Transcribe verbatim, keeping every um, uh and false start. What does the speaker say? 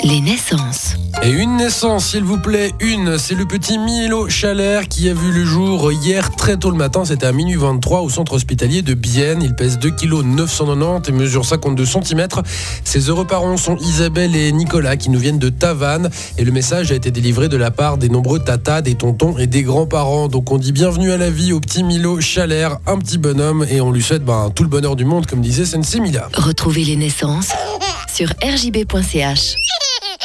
Les naissances. Et une naissance, s'il vous plaît, une, c'est le petit Milo Chalère qui a vu le jour hier très tôt le matin, c'était à minuit vingt-trois au centre hospitalier de Bienne. Il pèse deux virgule neuf cent quatre-vingt-dix et mesure cinquante-deux centimètres. Ses heureux parents sont Isabelle et Nicolas qui nous viennent de Tavannes et le message a été délivré de la part des nombreux tatas, des tontons et des grands-parents. Donc on dit bienvenue à la vie au petit Milo Chalère, un petit bonhomme, et on lui souhaite ben, tout le bonheur du monde comme disait Sensei Mila. Retrouvez les naissances sur r j b point c h.